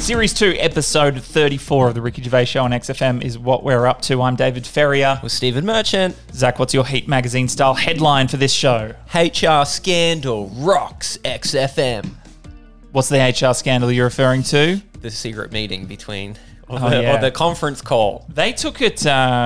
Series 2, Episode 34 of the Ricky Gervais Show on XFM is what we're up to. I'm David Ferrier. With Stephen Merchant. Zach, what's your Heat Magazine style headline for this show? HR scandal rocks XFM. What's the HR scandal you're referring to? The secret meeting between, or yeah. the conference call. They took it,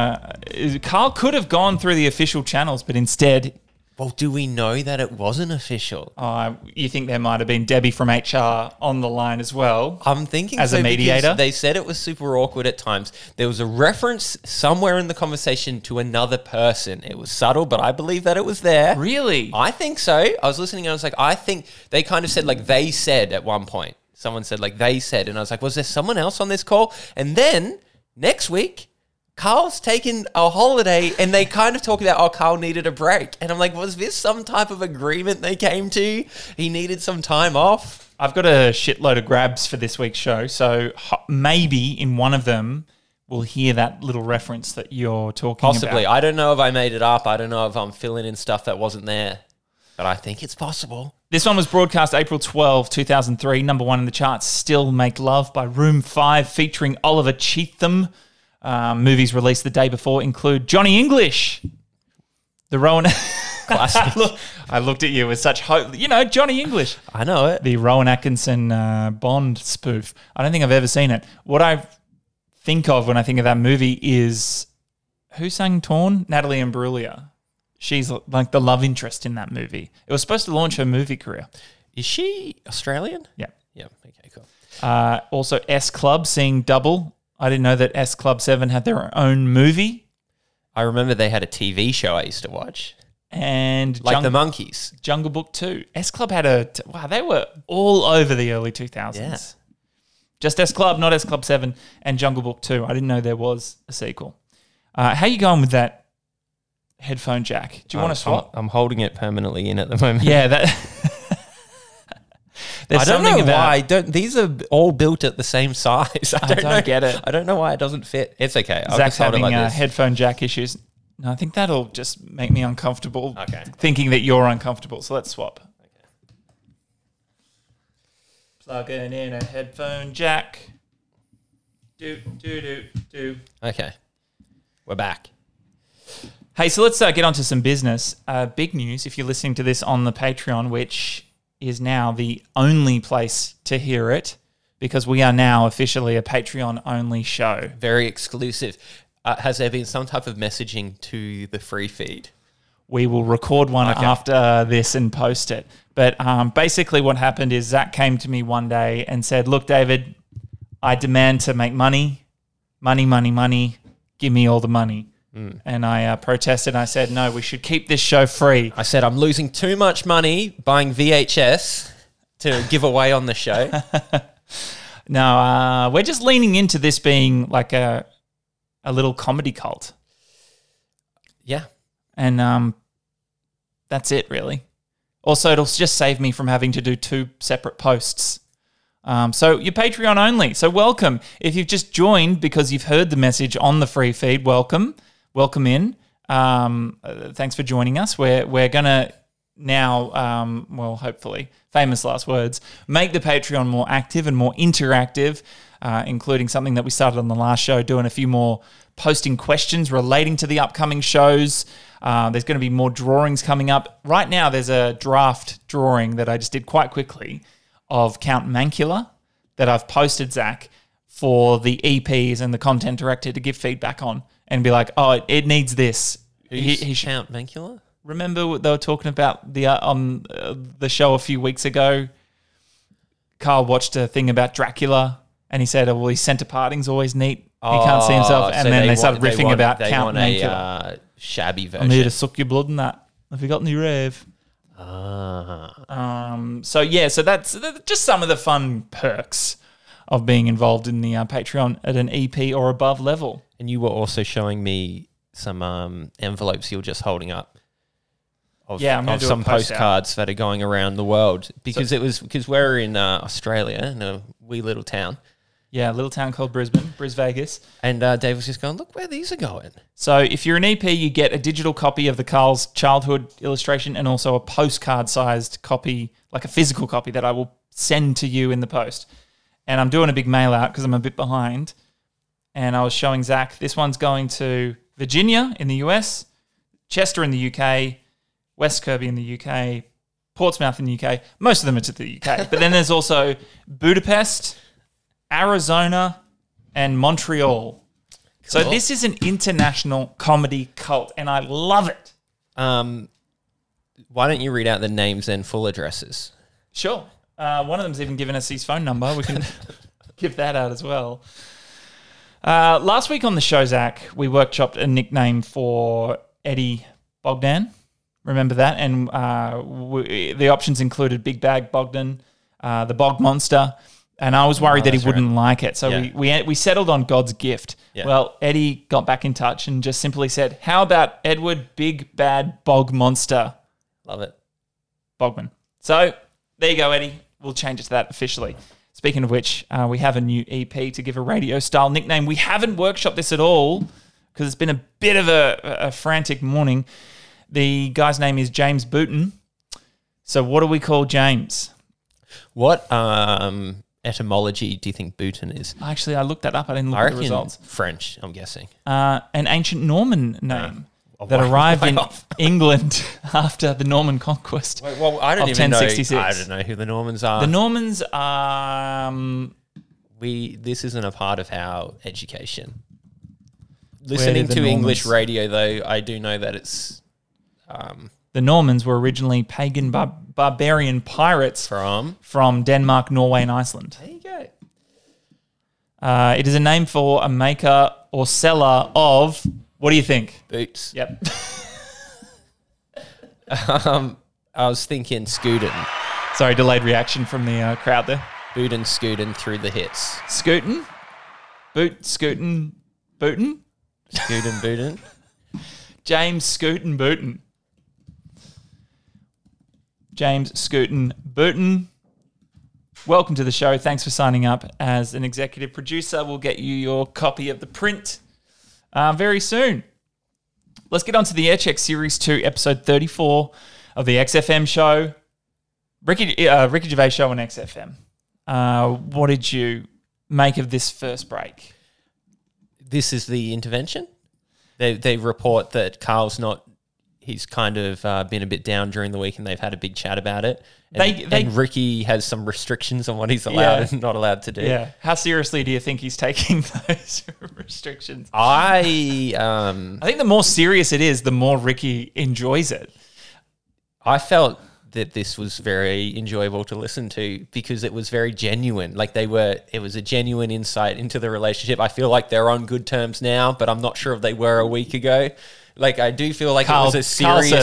Carl could have gone through the official channels, but instead... Well, do we know that it wasn't official? You think there might have been Debbie from HR on the line as well? I'm thinking as a mediator. They said it was super awkward at times. There was a reference somewhere in the conversation to another person. It was subtle, but I believe that it was there. Really? I think so. I was listening and I was like, I think they kind of said like they said at one point. Someone said like they said. And I was like, was there someone else on this call? And then next week, Carl's taken a holiday and they kind of talk about, Carl needed a break. And I'm like, was this some type of agreement they came to? He needed some time off. I've got a shitload of grabs for this week's show. So maybe in one of them, we'll hear that little reference that you're talking about. Possibly. I don't know if I made it up. I don't know if I'm filling in stuff that wasn't there. But I think it's possible. This one was broadcast April 12, 2003. Number one in the charts, Still Make Love by Room 5, featuring Oliver Cheatham. Movies released the day before include Johnny English, the Rowan... Classic. I looked at you with such hope. You know, Johnny English. I know it. The Rowan Atkinson Bond spoof. I don't think I've ever seen it. What I think of when I think of that movie is... Who sang Torn? Natalie Imbruglia. She's like the love interest in that movie. It was supposed to launch her movie career. Is she Australian? Yeah. Yeah. Okay, cool. Also, S Club, seeing Double. I didn't know that S Club 7 had their own movie. I remember they had a TV show I used to watch. And like the Monkeys. Jungle Book 2. S Club had wow, they were all over the early 2000s. Yeah. Just S Club, not S Club 7, and Jungle Book 2. I didn't know there was a sequel. How you going with that headphone jack? Do you want to swap? I'm holding it permanently in at the moment. Yeah, that... I don't know why. These are all built at the same size. I don't get it. I don't know why it doesn't fit. It's okay. Zach's having headphone jack issues. No, I think that'll just make me uncomfortable. Okay. Thinking that you're uncomfortable. So let's swap. Okay. Plugging in a headphone jack. Do. Okay. We're back. Hey, so let's get on to some business. Big news, if you're listening to this on the Patreon, which is now the only place to hear it, because we are now officially a Patreon-only show. Very exclusive. Has there been some type of messaging to the free feed? We will record one after this and post it. But basically what happened is Zach came to me one day and said, look, David, I demand to make money. Money. Give me all the money. And I protested. I said, no, we should keep this show free. I said, I'm losing too much money buying VHS to give away on the show. No, we're just leaning into this being like a little comedy cult. Yeah. And that's it, really. Also, it'll just save me from having to do 2 separate posts. So you're Patreon only. So welcome. If you've just joined because you've heard the message on the free feed, welcome. Welcome in. Thanks for joining us. We're going to now, hopefully, famous last words, make the Patreon more active and more interactive, including something that we started on the last show, doing a few more posting questions relating to the upcoming shows. There's going to be more drawings coming up. Right now, there's a draft drawing that I just did quite quickly of Count Mancula that I've posted, Zach, for the EPs and the content director to give feedback on and be like, oh, it needs this. Who's Count Mancula? Remember what they were talking about on the show a few weeks ago? Carl watched a thing about Dracula and he said, oh, well, his centre parting's always neat. He can't see himself. And then they started riffing about Count Mancula. Shabby version. I'm here to suck your blood and that. Have you got any rave? So that's just some of the fun perks of being involved in the Patreon at an EP or above level. And you were also showing me some envelopes you were just holding up of some postcards that are going around the world because we're in Australia in a wee little town. Yeah, a little town called Brisbane, Vegas. And Dave was just going, look where these are going. So if you're an EP, you get a digital copy of the Carl's childhood illustration and also a postcard-sized copy, like a physical copy that I will send to you in the post. and I'm doing a big mail out because I'm a bit behind. And I was showing Zach, this one's going to Virginia in the US, Chester in the UK, West Kirby in the UK, Portsmouth in the UK. Most of them are to the UK. But then there's also Budapest, Arizona, and Montreal. So this is an international comedy cult, and I love it. Why don't you read out the names and full addresses? Sure. One of them's even given us his phone number. We can give that out as well. Last week on the show, Zach, we workshopped a nickname for Eddie Bogdan. Remember that? And the options included Big Bag Bogdan, the Bog Monster, and I was worried that he wouldn't like it. So we settled on God's Gift. Yeah. Well, Eddie got back in touch and just simply said, how about Edward Big Bad Bog Monster? Love it. Bogman. So there you go, Eddie. We'll change it to that officially. Speaking of which, we have a new EP to give a radio-style nickname. We haven't workshopped this at all because it's been a bit of a frantic morning. The guy's name is James Booten. So what do we call James? What etymology do you think Booten is? Actually, I looked that up. I didn't look at the results. French, I'm guessing. An ancient Norman name that arrived in England after the Norman conquest. Wait, well, I don't even 1066. know. I don't know who the Normans are. The Normans are... This isn't a part of our education. Listening to English radio, though, I do know that it's... The Normans were originally pagan barbarian pirates from Denmark, Norway, and Iceland. There you go. It is a name for a maker or seller of... What do you think? Boots. Yep. I was thinking Scootin'. Sorry, delayed reaction from the crowd there. Bootin', Scootin' through the hits. Scootin'? Scootin', Bootin'? Scootin', Bootin'. James Scootin' Bootin'. James Scootin' Bootin'. Welcome to the show. Thanks for signing up as an executive producer. We'll get you your copy of the print very soon. Let's get on to the Aircheck Series 2, Episode 34 of the XFM show. Ricky Gervais show on XFM. What did you make of this first break? This is the intervention. They report that Carl's not... He's kind of been a bit down during the week and they've had a big chat about it. And Ricky has some restrictions on what he's allowed and not allowed to do. Yeah. How seriously do you think he's taking those restrictions? I think the more serious it is, the more Ricky enjoys it. I felt that this was very enjoyable to listen to because it was very genuine. It was a genuine insight into the relationship. I feel like they're on good terms now, but I'm not sure if they were a week ago. I do feel like it was a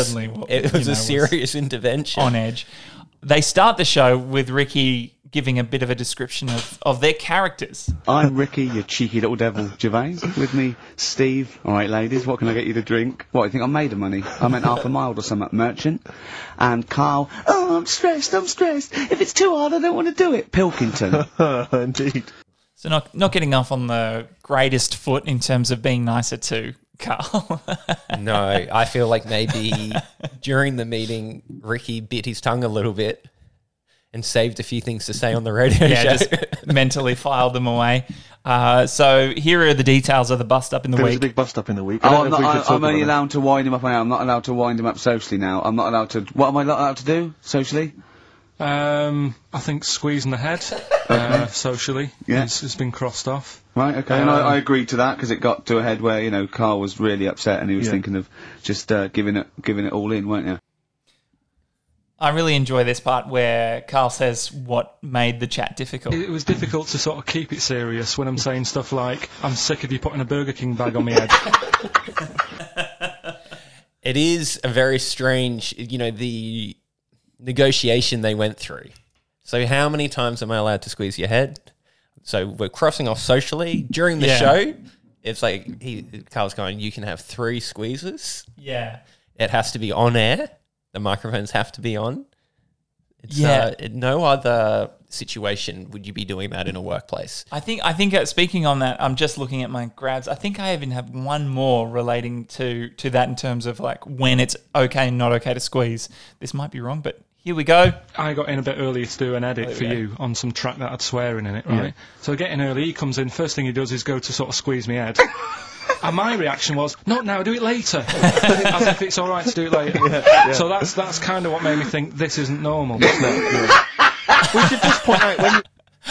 serious intervention. On edge. They start the show with Ricky giving a bit of a description of their characters. I'm Ricky, you cheeky little devil, Gervais. With me, Steve. All right, ladies, what can I get you to drink? What, you think I'm made of money? I meant half a mile or something, merchant. And Carl, I'm stressed. If it's too hard, I don't want to do it. Pilkington. Indeed. So not getting off on the greatest foot in terms of being nicer to Carl. No, I feel like maybe during the meeting, Ricky bit his tongue a little bit and saved a few things to say on the radio show. Just mentally filed them away. So here are the details of the bust-up in the week. There was a big bust-up in the week. I'm only allowed to wind him up. I'm not allowed to wind him up socially now. I'm not allowed to... What am I not allowed to do socially? I think squeezing the head socially has been crossed off. Right, okay. And I agreed to that because it got to a head where, Carl was really upset and he was thinking of just giving it all in, weren't you? I really enjoy this part where Carl says what made the chat difficult. It was difficult to sort of keep it serious when I'm saying stuff like, I'm sick of you putting a Burger King bag on my head. It is a very strange, the negotiation they went through. So how many times am I allowed to squeeze your head? So we're crossing off socially. During the show, it's like Carl's going, you can have 3 squeezes. Yeah. It has to be on air. The microphones have to be on. It's, no other situation would you be doing that in a workplace. I think speaking on that, I'm just looking at my grabs. I think I even have one more relating to that in terms of when it's okay and not okay to squeeze. This might be wrong, but Here we go. I got in a bit earlier to do an edit for you on some track that had swearing in it, right? Yeah. So I get in early, he comes in, first thing he does is go to sort of squeeze me head. And my reaction was, not now, do it later. As if it's alright to do it later. So that's kind of what made me think this isn't normal. We should just point out when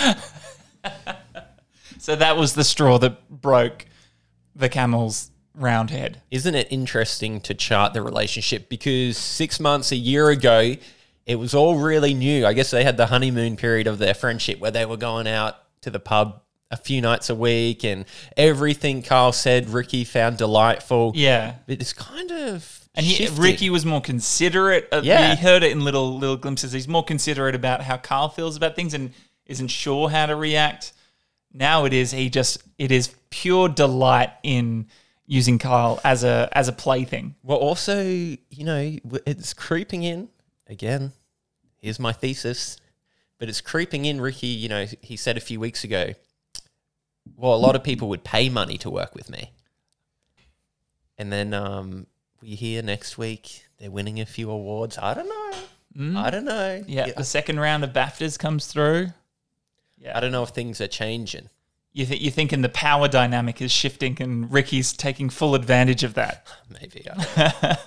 So that was the straw that broke the camel's round head. Isn't it interesting to chart the relationship? Because 6 months, a year ago, it was all really new. I guess they had the honeymoon period of their friendship where they were going out to the pub a few nights a week, and everything Carl said Ricky found delightful. Yeah. But it's kind of And shifted. Ricky was more considerate. Yeah. He heard it in little glimpses. He's more considerate about how Carl feels about things and isn't sure how to react. Now it is pure delight in using Kyle as a plaything. Well, also, it's creeping in. Again, here's my thesis. But it's creeping in, Ricky, he said a few weeks ago, well, a lot of people would pay money to work with me. And then we hear next week they're winning a few awards. I don't know. I don't know. Yeah, the second round of BAFTAs comes through. Yeah, I don't know if things are changing. You're thinking the power dynamic is shifting and Ricky's taking full advantage of that. Maybe. I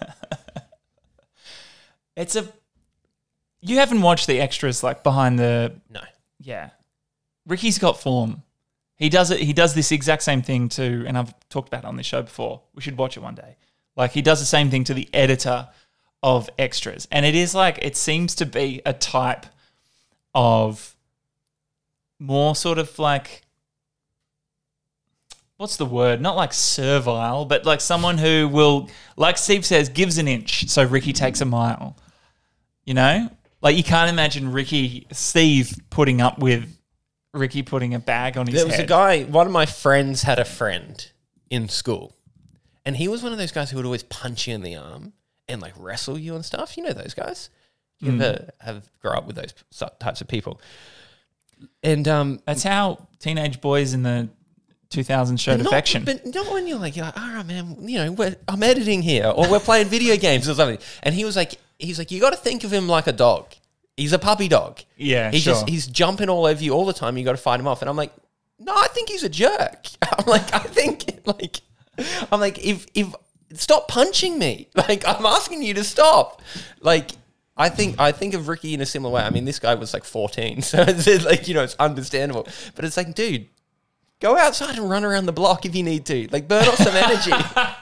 don't know. You haven't watched the extras like behind the... No. Yeah. Ricky's got form. He does this exact same thing to, and I've talked about it on this show before. We should watch it one day. Like he does the same thing to the editor of extras. And it seems to be a type of more sort of like, what's the word? Not like servile, but like someone who will, like Steve says, gives an inch so Ricky takes a mile. Like you can't imagine Steve putting up with Ricky putting a bag on his head. There was a guy, one of my friends had a friend in school, and he was one of those guys who would always punch you in the arm and like wrestle you and stuff. You know those guys? You ever grow up with those types of people? And that's how teenage boys in the 2000s showed affection. But not when you're like, all right, man, I'm editing here, or we're playing video games or something. And he's like, you got to think of him like a dog. He's a puppy dog. Yeah, He's jumping all over you all the time. You got to fight him off. And I'm like, no, I think he's a jerk. If stop punching me. Like, I'm asking you to stop. Like, I think of Ricky in a similar way. I mean, this guy was like 14, so it's like, it's understandable. But it's like, dude, go outside and run around the block if you need to. Like, burn off some energy.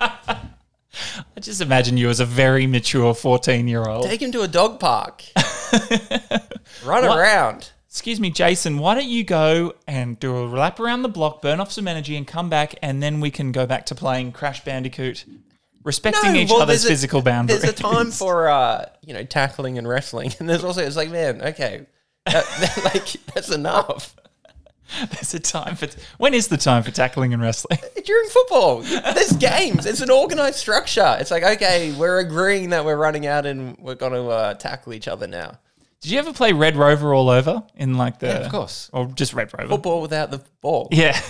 I just imagine you as a very mature 14-year-old. Take him to a dog park. Run around. Excuse me, Jason, why don't you go and do a lap around the block, burn off some energy, and come back, and then we can go back to playing Crash Bandicoot, respecting each other's physical boundaries. There's a time for, tackling and wrestling. And there's also, it's like, man, okay, that's enough. There's a time for... When is the time for tackling and wrestling? During football. There's games. It's an organised structure. It's like, okay, we're agreeing that we're running out and we're going to tackle each other now. Did you ever play Red Rover all over in like the... Yeah, of course. Or just Red Rover? Football without the ball. Yeah.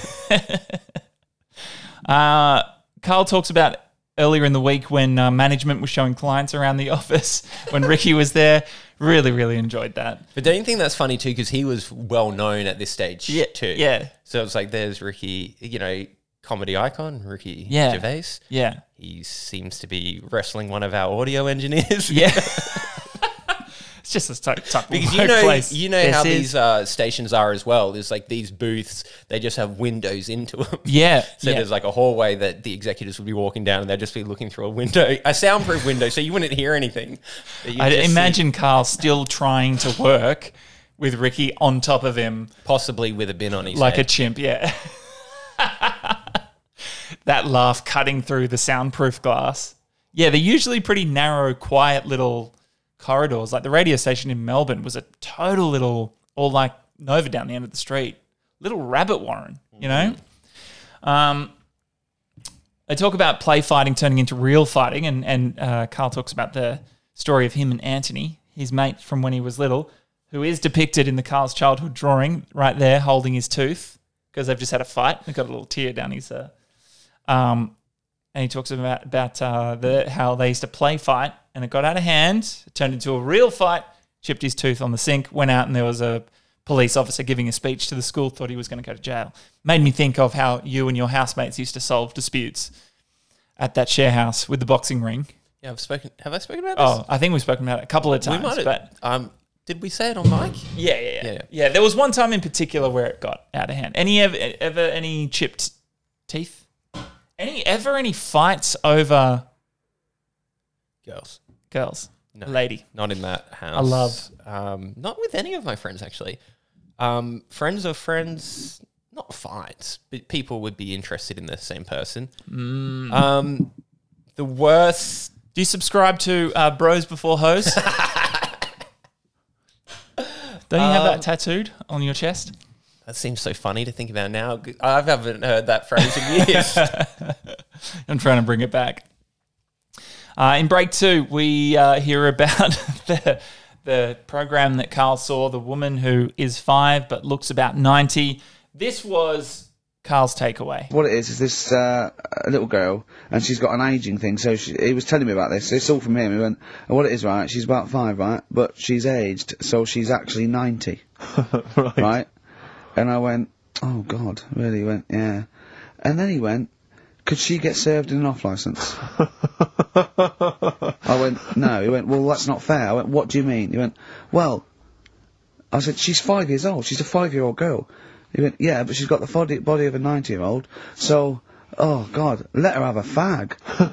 Carl talks about earlier in the week when management was showing clients around the office when Ricky was there. Really, really enjoyed that. But don't you think that's funny too? Because he was well known at this stage too. Yeah. So it's like there's Ricky, comedy icon, Ricky Yeah. Gervais. Yeah. He seems to be wrestling one of our audio engineers. Yeah. It's just a type of Because workplace. how these stations are as well. There's like these booths, they just have windows into them. Yeah. So there's like a hallway that the executives would be walking down and they'd just be looking through a window, a soundproof window, so you wouldn't hear anything. I imagine Carl still trying to work with Ricky on top of him. Possibly with a bin on his like head. a chimp, yeah. That laugh cutting through the soundproof glass. Yeah, they're usually pretty narrow, quiet little corridors. Like the radio station in Melbourne was a total little, all like Nova down the end of the street. Little rabbit warren, They talk about play fighting turning into real fighting, and Carl talks about the story of him and Anthony, his mate from when he was little, who is depicted in the Carl's childhood drawing right there holding his tooth because they've just had a fight. They've got a little tear down his... and he talks about how they used to play fight and it got out of hand, it turned into a real fight, chipped his tooth on the sink, went out and there was a police officer giving a speech to the school, thought he was going to go to jail. Made me think of how you and your housemates used to solve disputes at that share house with the boxing ring. Yeah, have I spoken about this? Oh, I think we've spoken about it a couple of we times. might But have. Did we say it on mic? yeah. There was one time in particular where it got out of hand. Ever any chipped teeth? Any fights over girls? No, Lady. not in that house. I love. Not with any of my friends actually. Friends of friends, not fights, but people would be interested in the same person. The worst. Do you subscribe to Bros Before Hoes? Don't you have that tattooed on your chest? That seems so funny to think about now. I haven't heard that phrase in years. I'm trying to bring it back. In break 2, we hear about the program that Carl saw, the woman who is 5 but looks about 90. This was Carl's takeaway. What it is this a little girl, and she's got an ageing thing, so he was telling me about this. It's all from him. He went, oh, what it is, right, she's about 5, right, but she's aged, so she's actually 90. Right? And I went, oh, God, really? He went, yeah. And then he went, could she get served in an off-licence? I went, no. He went, well, that's not fair. I went, what do you mean? He went, well, I said, she's 5 years old. She's a 5-year-old girl. He went, yeah, but she's got the body of a 90-year-old, so, oh, God, let her have a fag.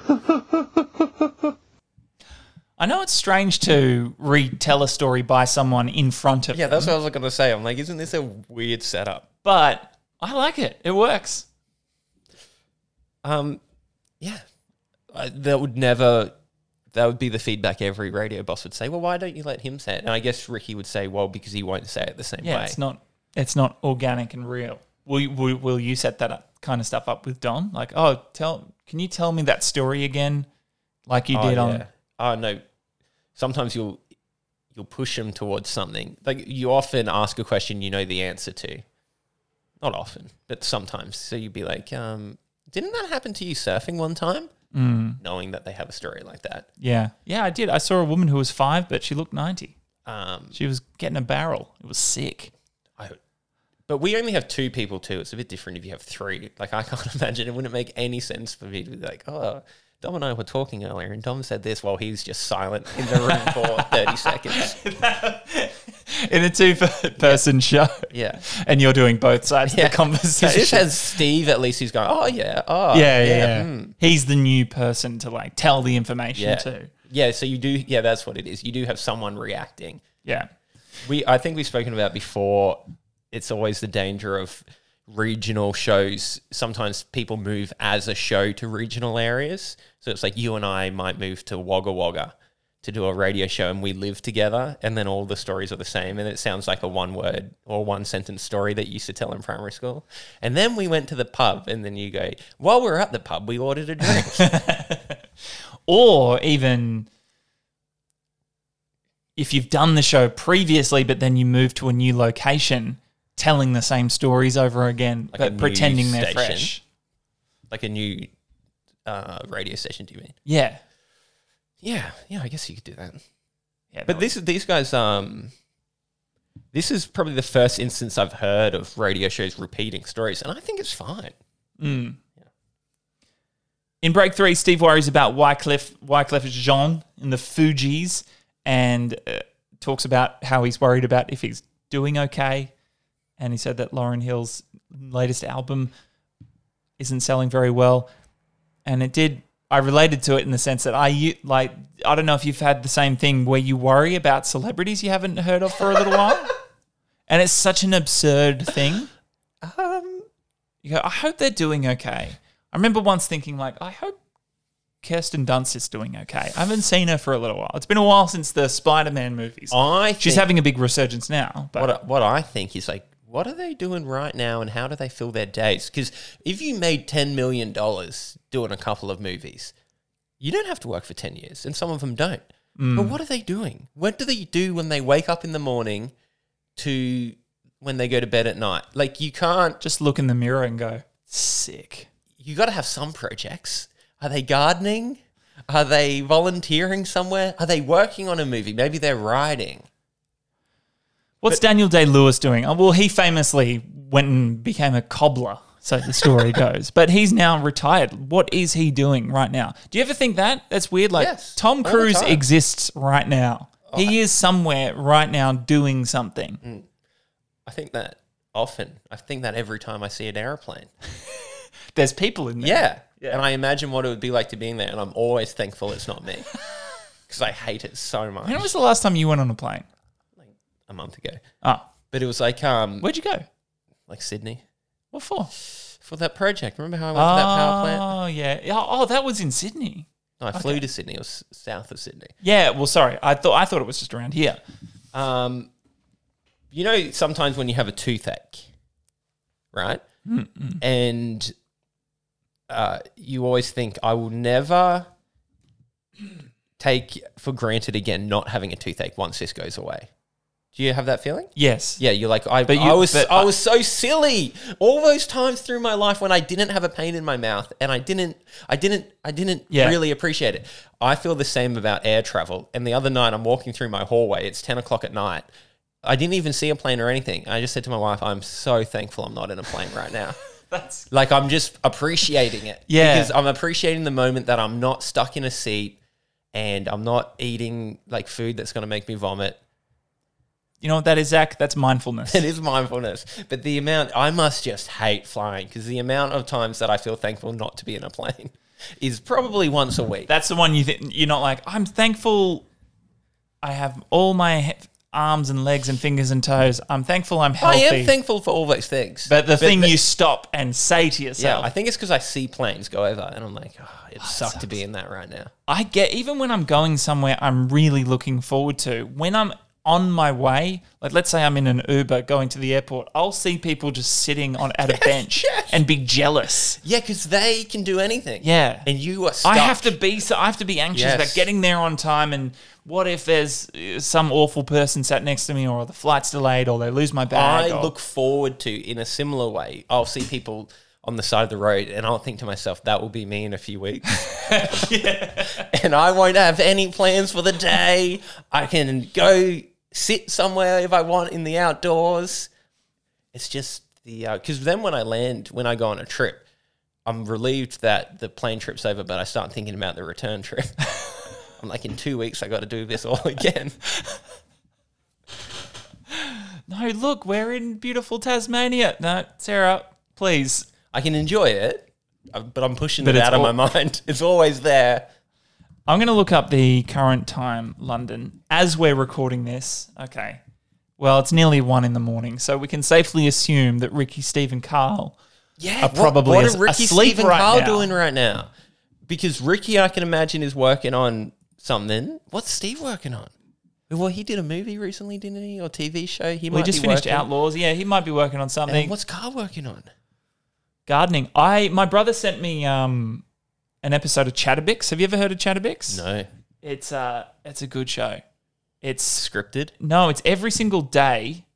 I know it's strange to retell a story by someone in front of Yeah, them, that's what I was going to say. I'm like, isn't this a weird setup? but I like it. It works. Yeah. That would be the feedback every radio boss would say, well, why don't you let him say it? And I guess Ricky would say, well, because he won't say it the same Yeah, way. it's not organic and real. Will you set that kind of stuff up with Don? Like, can you tell me that story again, like you did on? Oh no, sometimes you'll push them towards something. Like you often ask a question you know the answer to. Not often, but sometimes. So you'd be like, didn't that happen to you surfing one time? Knowing that they have a story like that. Yeah, I did. I saw a woman who was 5, but she looked 90. She was getting a barrel. It was sick. But we only have 2 people too. It's a bit different if you have 3. Like I can't imagine. It wouldn't make any sense for me to be like, oh, Dom and I were talking earlier and Dom said this while he's just silent in the room for 30 seconds. In a 2-person show. Yeah. And you're doing both sides of the conversation. This has Steve at least who's going, oh yeah, Yeah. He's the new person to like tell the information to. Yeah, so you do, that's what it is. You do have someone reacting. Yeah. I think we've spoken about before, it's always the danger of regional shows. Sometimes people move as a show to regional areas. So it's like you and I might move to Wagga Wagga to do a radio show and we live together and then all the stories are the same and it sounds like a 1-word or 1-sentence story that you used to tell in primary school. And then we went to the pub and then you go, while we were at the pub, we ordered a drink. Or even if you've done the show previously but then you move to a new location, telling the same stories over again, Like but pretending they're fresh. Like a new radio station, do you mean? Yeah. Yeah, I guess you could do that. Yeah, But these guys, this is probably the first instance I've heard of radio shows repeating stories, and I think it's fine. In break 3, Steve worries about Wyclef Jean in the Fugees and talks about how he's worried about if he's doing okay. And he said that Lauryn Hill's latest album isn't selling very well. And I related to it in the sense that I don't know if you've had the same thing where you worry about celebrities you haven't heard of for a little while. And it's such an absurd thing. You go, I hope they're doing okay. I remember once thinking like, I hope Kirsten Dunst is doing okay. I haven't seen her for a little while. It's been a while since the Spider-Man movies. She's having a big resurgence now. But what I think is like, what are they doing right now and how do they fill their days? Because if you made $10 million doing a couple of movies, you don't have to work for 10 years, and some of them don't. But what are they doing? What do they do when they wake up in the morning to when they go to bed at night? Like, you can't... just look in the mirror and go, sick. You got to have some projects. Are they gardening? Are they volunteering somewhere? Are they working on a movie? Maybe they're writing. What's Daniel Day-Lewis doing? Oh, well, he famously went and became a cobbler, so the story goes. But he's now retired. What is he doing right now? Do you ever think that? That's weird. Like, Yes, Tom all the Cruise time. exists right now. He is somewhere right now doing something. I think that often. I think that every time I see an aeroplane. There's people in there. Yeah. And I imagine what it would be like to be in there, and I'm always thankful it's not me. Because I hate it so much. When was the last time you went on a plane? A month ago. Oh, But it was like where'd you go? like Sydney. What for? For that project. Remember how I went to that power plant? Oh, yeah. Oh, that was in Sydney. No, I flew to Sydney. It was south of Sydney. Yeah, well, sorry. I thought it was just around here. You know, sometimes when you have a toothache, right? And you always think, I will never take for granted again not having a toothache once this goes away. Do you have that feeling? Yes. Yeah, you're like, I was so silly. All those times through my life when I didn't have a pain in my mouth and I didn't Yeah. really appreciate it. I feel the same about air travel. And the other night I'm walking through my hallway. It's 10 o'clock at night. I didn't even see a plane or anything. I just said to my wife, I'm so thankful I'm not in a plane right now. That's Like, I'm just appreciating it. Yeah. Because I'm appreciating the moment that I'm not stuck in a seat and I'm not eating like food that's going to make me vomit. You know what that is, Zach? That's mindfulness. It is mindfulness. But the amount, I must just hate flying because the amount of times that I feel thankful not to be in a plane is probably once a week. That's the one you're not like, I'm thankful I have all my arms and legs and fingers and toes. I'm thankful I'm I healthy. am thankful for all those things. But the thing you stop and say to yeah, yourself, I think it's because I see planes go over and I'm like, oh, it sucks to be in that right now. I get, even when I'm going somewhere I'm really looking forward to, when I'm on my way, like let's say I'm in an Uber going to the airport, I'll see people just sitting at a bench and be jealous. Yeah, because they can do anything. Yeah. And you are stuck. I have to be anxious Yes. about getting there on time, and what if there's some awful person sat next to me, or the flight's delayed, or they lose my bag. I look forward to, in a similar way, I'll see people on the side of the road and I'll think to myself, that will be me in a few weeks. And I won't have any plans for the day. I can go sit somewhere if I want in the outdoors. It's just because then when I go on a trip, I'm relieved that the plane trip's over, but I start thinking about the return trip. I'm like, in 2 weeks, I got to do this all again. No, look, we're in beautiful Tasmania. No, Sarah, please. I can enjoy it, but I'm pushing But it it's out of my mind. It's always there. I'm going to look up the current time, London, as we're recording this. Okay. Well, it's nearly 1 a.m, so we can safely assume that Ricky, Steve, and Carl Yeah, are probably what are Ricky, asleep Steve, and right Carl now. doing right now? Because Ricky, I can imagine, is working on something. What's Steve working on? Well, he did a movie recently, didn't he? Or TV show? He We might just be finished working. Outlaws. Yeah, he might be working on something. And what's Carl working on? Gardening. My brother sent me an episode of Chatterbix. Have you ever heard of Chatterbix? No. It's a good show. It's Scripted? it's every single day.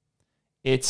It's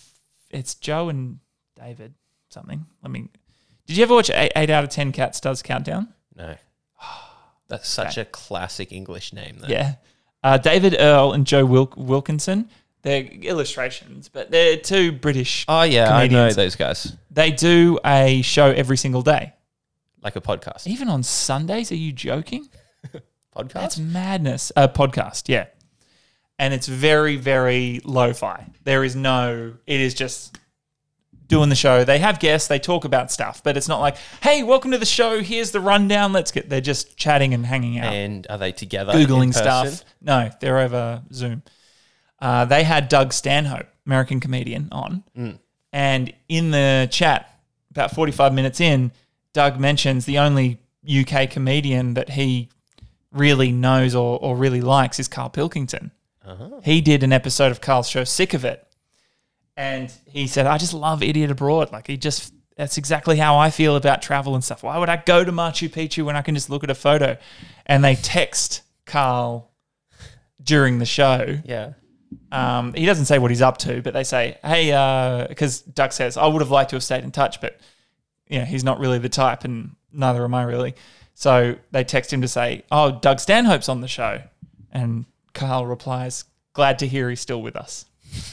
Joe and David something. Did you ever watch 8 out of 10 Cats Does Countdown? No. That's such a classic English name, though. Yeah. David Earl and Joe Wilkinson. They're illustrations, but they're two British Oh, yeah, comedians. I know those guys. They do a show every single day. Like a podcast. Even on Sundays? Are you joking? Podcast? That's madness. A podcast, yeah. And it's very, very lo-fi. It is just doing the show. They have guests, they talk about stuff, but it's not like, hey, welcome to the show, here's the rundown, they're just chatting and hanging out. And are they together? Googling in person? stuff. No, they're over Zoom. They had Doug Stanhope, American comedian, on. And in the chat, about 45 minutes in, Doug mentions the only UK comedian that he really knows or really likes is Carl Pilkington. He did an episode of Carl's show, Sick of It. And he said, I just love Idiot Abroad. That's exactly how I feel about travel and stuff. Why would I go to Machu Picchu when I can just look at a photo? And they text Carl during the show. Yeah. He doesn't say what he's up to, but they say, hey, because Doug says, I would have liked to have stayed in touch, but he's not really the type and neither am I really. So they text him to say, oh, Doug Stanhope's on the show. And Carl replies, glad to hear he's still with us.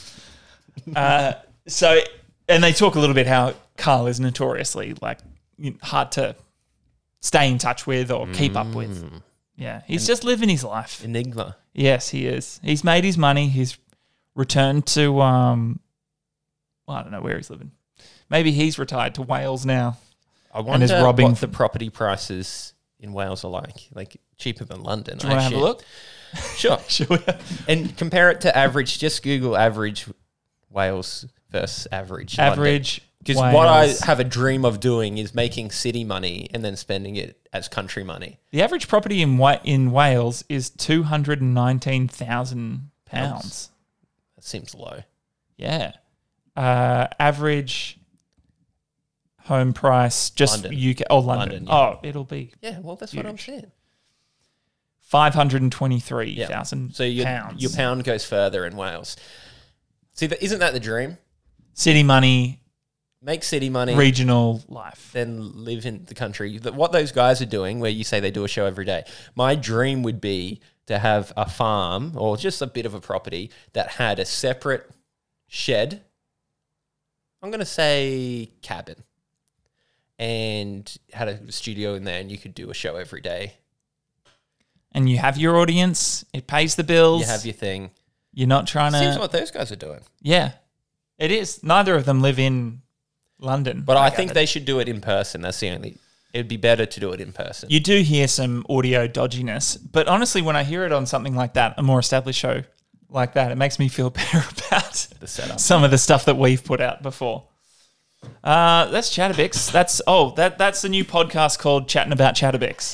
And they talk a little bit how Carl is notoriously hard to stay in touch with or keep up with. Yeah, he's just living his life. Enigma. Yes, he is. He's made his money. He's returned to, I don't know where he's living. Maybe he's retired to Wales now. I wonder is robbing what the property prices in Wales are like cheaper than London. Do you want to have a look? Sure. Sure. And compare it to average. Just Google average Wales versus average Average Because what I Wales. have a dream of doing is making city money and then spending it as country money. The average property in Wales is £219,000. That seems low. Yeah. Average home price, just London. UK. Oh, London. London, yeah. Oh, it'll be Yeah, well, that's what I'm Huge. saying. £523,000. So your pound goes further in Wales. See, isn't that the dream? City money, Make city money, regional life. then live in the country. What those guys are doing, where you say they do a show every day, my dream would be to have a farm or just a bit of a property that had a separate shed. I'm going to say cabin. And had a studio in there and you could do a show every day. And you have your audience. It pays the bills. You have your thing. You're not trying Seems to... what those guys are doing. Yeah, it is. Neither of them live in London. But I think they should do it in person. That's the only... It'd be better to do it in person. You do hear some audio dodginess, but honestly, when I hear it on something like that, a more established show like that, it makes me feel better about The setup. some of the stuff that we've put out before. That's Chatterbix. That's the new podcast called Chatting About Chatterbix.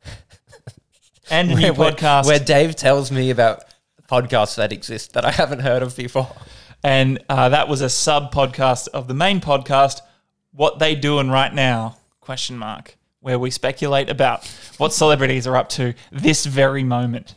And a new podcast. Where Dave tells me about podcasts that exist that I haven't heard of before. And that was a sub-podcast of the main podcast, What They Doing Right Now, ? Where we speculate about what celebrities are up to this very moment.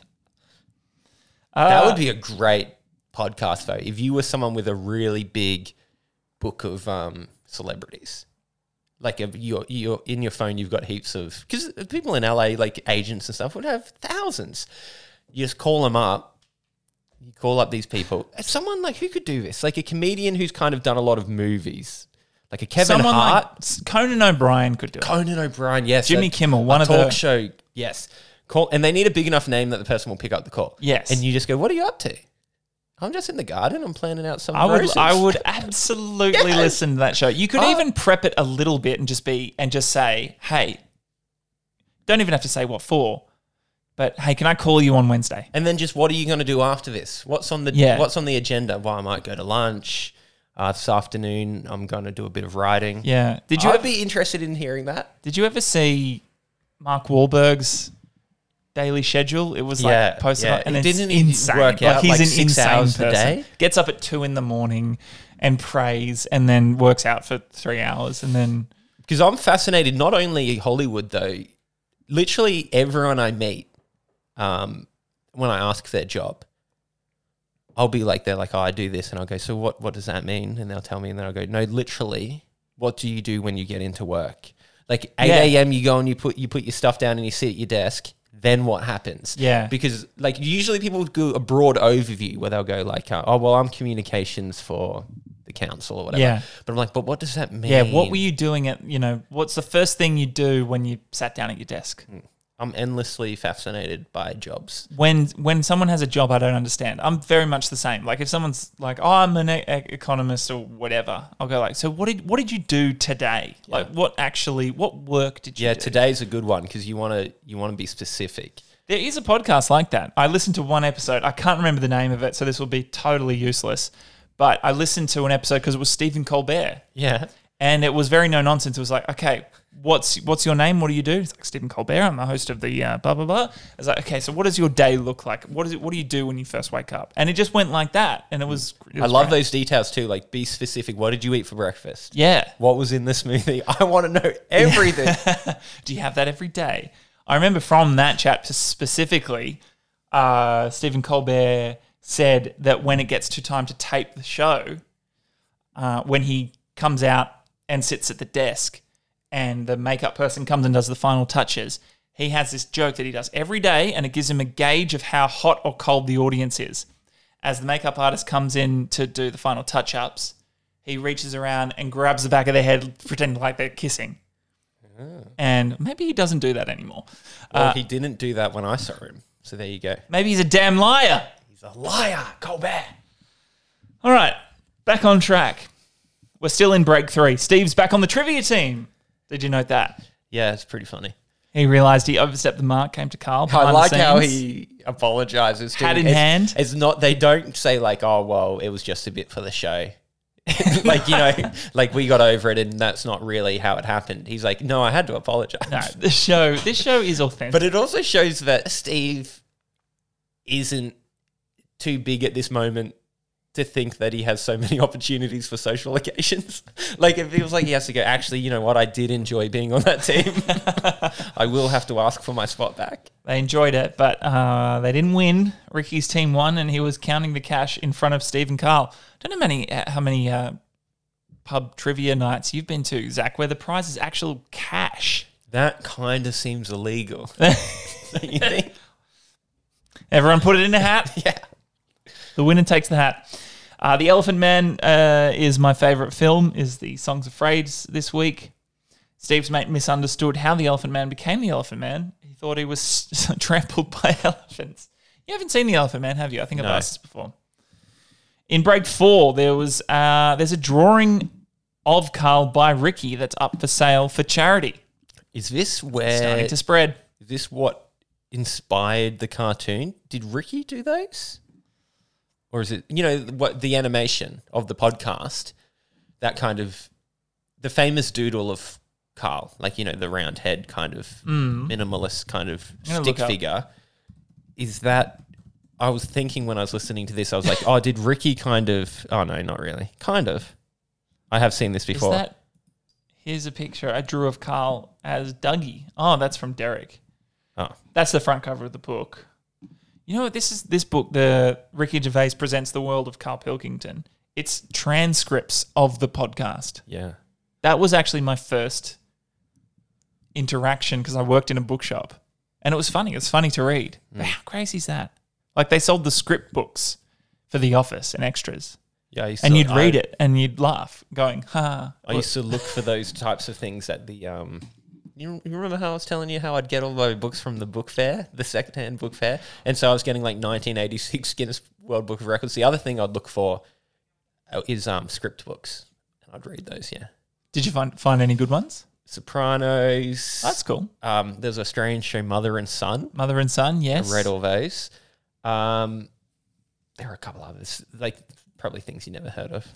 That would be a great podcast, though, if you were someone with a really big book of celebrities. Like you're in your phone, you've got heaps of... Because people in LA, like agents and stuff, would have thousands. You just call them up. You call up these people. Someone like, who could do this? Like a comedian who's kind of done a lot of movies. Like a Kevin Someone Hart. like Conan O'Brien could do it. Conan O'Brien, yes. Jimmy Kimmel, one a of talk the- show, yes. Call, and they need a big enough name that the person will pick up the call. Yes. And you just go, what are you up to? I'm just in the garden. I'm planning out some I roses. would absolutely Yes. listen to that show. You could even prep it a little bit and just say, hey, don't even have to say what for, but hey, can I call you on Wednesday? And then just what are you going to do after this? What's on the Yeah. What's on the agenda? Well, I might go to lunch. This afternoon, I'm going to do a bit of writing. Yeah. Did you I'd be interested in hearing that. Did you ever see Mark Wahlberg's daily schedule? It was Yeah, like posted yeah. on, and It it's didn't even insane. work out, he's like an 6 insane hours a person. day? Gets up at 2 a.m. and prays, and then works out for 3 hours, and then Because I'm fascinated, not only Hollywood, though, literally everyone I meet, when I ask their job, I'll be like, they're like, oh, I do this. And I'll go, so what does that mean? And they'll tell me, and then I'll go, no, literally, what do you do when you get into work? Like 8 a.m. you go and you put your stuff down and you sit at your desk. Then what happens? Yeah. Because like usually people do a broad overview where they'll go like, oh, well, I'm communications for the council or whatever. Yeah. But I'm like, but what does that mean? yeah, what were you doing what's the first thing you do when you sat down at your desk? I'm endlessly fascinated by jobs. When someone has a job I don't understand, I'm very much the same. Like if someone's like, "Oh, I'm an economist or whatever," I'll go like, "So what did you do today? Like what work did you Yeah, do?" today's a good one because you want to be specific. There is a podcast like that. I listened to one episode. I can't remember the name of it, so this will be totally useless. But I listened to an episode because it was Stephen Colbert, Yeah. and it was very no nonsense. It was like, okay, what's your name? What do you do? It's like Stephen Colbert. I'm the host of the blah blah blah. It's like, okay, so what does your day look like? What do you do when you first wake up? And it just went like that, and it was I love great. those details too. Like, be specific. What did you eat for breakfast? Yeah. What was in the smoothie? I want to know everything. Do you have that every day? I remember from that chat specifically, Stephen Colbert said that when it gets to time to tape the show, when he comes out and sits at the desk and the makeup person comes and does the final touches, he has this joke that he does every day and it gives him a gauge of how hot or cold the audience is. As the makeup artist comes in to do the final touch-ups, he reaches around and grabs the back of their head, pretending like they're kissing. And maybe he doesn't do that anymore. Well, he didn't do that when I saw him. So there you go. Maybe he's a damn liar. He's a liar, Colbert. All right, back on track. We're still in break 3. Steve's back on the trivia team. Did you note that? Yeah, it's pretty funny. He realised he overstepped the mark, came to Carl. I behind like the how scenes. he apologizes. Hat in hand. It's not. They don't say like, "Oh, well, it was just a bit for the show." Like, you know, like we got over it, and that's not really how it happened. He's like, "No, I had to apologize." No, this show is authentic. But it also shows that Steve isn't too big at this moment to think that he has so many opportunities for social occasions. Like, it feels like he has to go, actually, you know what? I did enjoy being on that team. I will have to ask for my spot back. They enjoyed it, but they didn't win. Ricky's team won, and he was counting the cash in front of Steve and Carl. Don't know how many pub trivia nights you've been to, Zach, where the prize is actual cash. That kind of seems illegal. Don't you think? Everyone put it in a hat. Yeah. The winner takes the hat. The Elephant Man is my favourite film, is the Songs of Phrase this week. Steve's mate misunderstood how the Elephant Man became the Elephant Man. He thought he was trampled by elephants. You haven't seen the Elephant Man, have you? I think I've asked this before. In break 4, there's a drawing of Carl by Ricky that's up for sale for charity. Is this Starting to spread. Is this what inspired the cartoon? Did Ricky do those? Or is it, you know, what the animation of the podcast, that kind of, the famous doodle of Carl, like, you know, the round head kind of minimalist kind of stick figure. Is that, I was thinking when I was listening to this, I was like, oh, did Ricky kind of, oh no, not really. Kind of. I have seen this before. Here's a picture I drew of Carl as Dougie. Oh, that's from Derek. Oh. That's the front cover of the book. You know what? This book, the Ricky Gervais Presents the World of Carl Pilkington. It's transcripts of the podcast. Yeah. That was actually my first interaction because I worked in a bookshop. And it was funny. It's funny to read. But how crazy is that? Like, they sold the script books for The Office and extras. Yeah, and you'd read it and you'd laugh, going, ha. I used to look for those types of things at the... You remember how I was telling you how I'd get all my books from the book fair, the secondhand book fair? And so I was getting like 1986 Guinness World Book of Records. The other thing I'd look for is script books. And I'd read those, yeah. Did you find any good ones? Sopranos. That's cool. There's an Australian show, Mother and Son. Mother and Son, yes. I read all those. There are a couple others, like probably things you never heard of.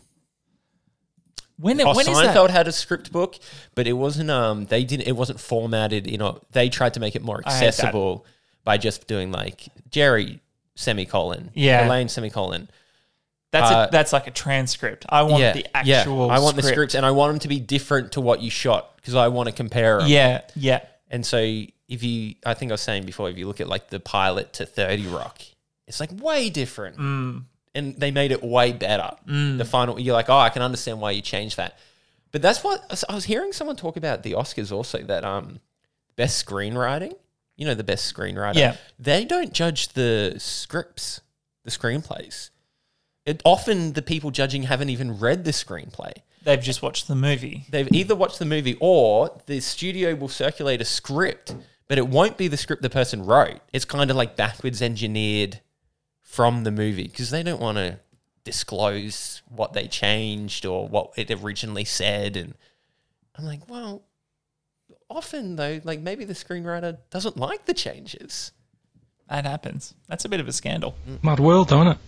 When is Seinfeld that? had a script book, but it wasn't. It wasn't formatted. You know, they tried to make it more accessible by just doing like Jerry semicolon, Elaine semicolon. That's like a transcript. I want the actual. I want script. the scripts, and I want them to be different to what you shot because I want to compare them. Yeah. And so I think I was saying before, if you look at like the pilot to 30 Rock, it's like way different. And they made it way better. The final, you're like, oh, I can understand why you changed that. But that's what I was hearing someone talk about the Oscars also, that best screenwriting, you know, the best screenwriter. Yeah. They don't judge the scripts, the screenplays. Often the people judging haven't even read the screenplay. They've just watched the movie. They've either watched the movie or the studio will circulate a script, but it won't be the script the person wrote. It's kind of like backwards engineered from the movie because they don't want to disclose what they changed or what it originally said. And I'm like, well, often though, like maybe the screenwriter doesn't like the changes. That happens. That's a bit of a scandal. Mad world, don't it?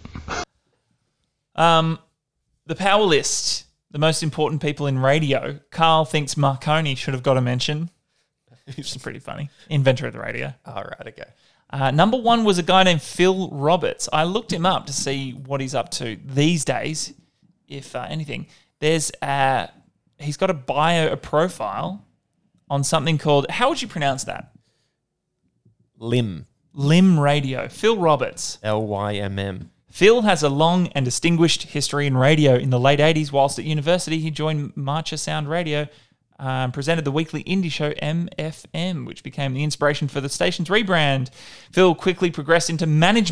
The power list, the most important people in radio. Carl thinks Marconi should have got a mention. Which is pretty funny. Inventor of the radio. All right, okay. Number 1 was a guy named Phil Roberts. I looked him up to see what he's up to these days, if anything. He's got a profile on something called, how would you pronounce that? Lim Radio. Phil Roberts. LYMM. Phil has a long and distinguished history in radio. In the late 80s, whilst at university, he joined Marcher Sound Radio, presented the weekly indie show MFM, which became the inspiration for the station's rebrand. Phil quickly progressed into management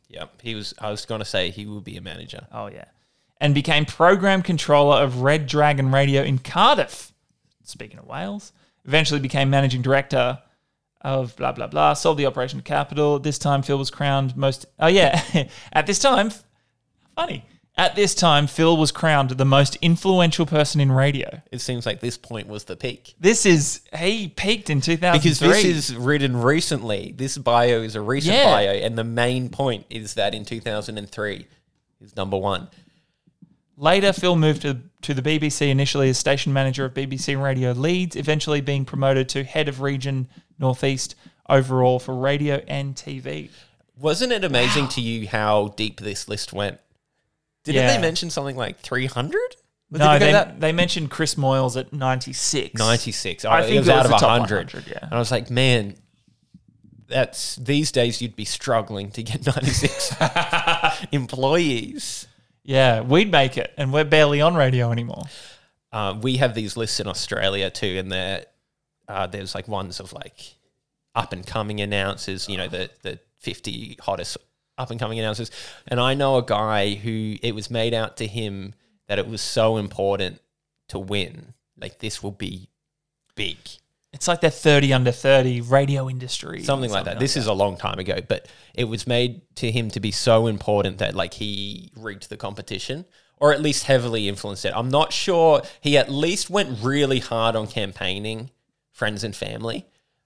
Yep. I was going to say he will be a manager. Oh, yeah. And became program controller of Red Dragon Radio in Cardiff. Speaking of Wales. Eventually became managing director of blah, blah, blah. Sold the operation to Capital. This time, Phil was crowned most... Oh, yeah. At this time... Funny. At this time, Phil was crowned the most influential person in radio. It seems like this point was the peak. He peaked in 2003. Because this is written recently. This bio is a recent Yeah. bio, and the main point is that in 2003 is number one. Later, Phil moved to the BBC, initially as station manager of BBC Radio Leeds, eventually being promoted to head of region Northeast overall for radio and TV. Wasn't it amazing to you how deep this list went? Didn't Yeah. they mention something like 300? No, they mentioned Chris Moyles at 96. 96. I think it was it out was of the top 100. 100, yeah. And I was like, man, that's these days you'd be struggling to get 96 employees. Yeah, we'd make it, and we're barely on radio anymore. We have these lists in Australia too, and there's like ones of like up and coming announcers, the 50 hottest up and coming announcers. And I know a guy who it was made out to him that it was so important to win. Like, this will be big. It's like that 30 under 30 radio industry. Something like that. This is a long time ago, but it was made to him to be so important that like he rigged the competition, or at least heavily influenced it. I'm not sure. He at least went really hard on campaigning, friends and family.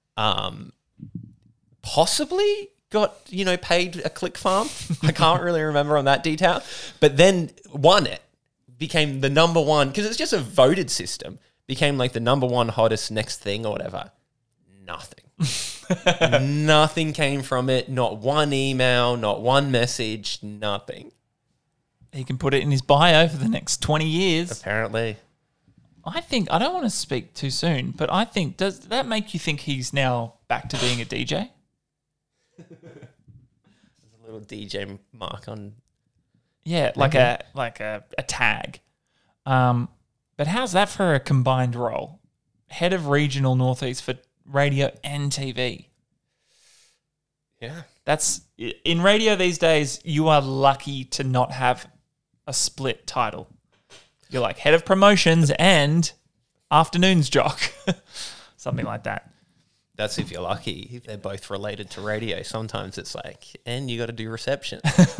Possibly got, paid a click farm. I can't really remember on that detail. But then won it. Became the number one, because it's just a voted system. Became like the number one hottest next thing or whatever. Nothing. Nothing came from it. Not one email, not one message, nothing. He can put it in his bio for the next 20 years. Apparently. I don't want to speak too soon, but I think, does that make you think he's now back to being a DJ? There's a little DJ mark on. Yeah, like a tag. But how's that for a combined role? Head of regional Northeast for radio and TV. Yeah. That's in radio these days. You are lucky to not have a split title. You're like head of promotions and afternoons jock, something like that. That's if you're lucky. If they're both related to radio, sometimes it's like, and you got to do reception.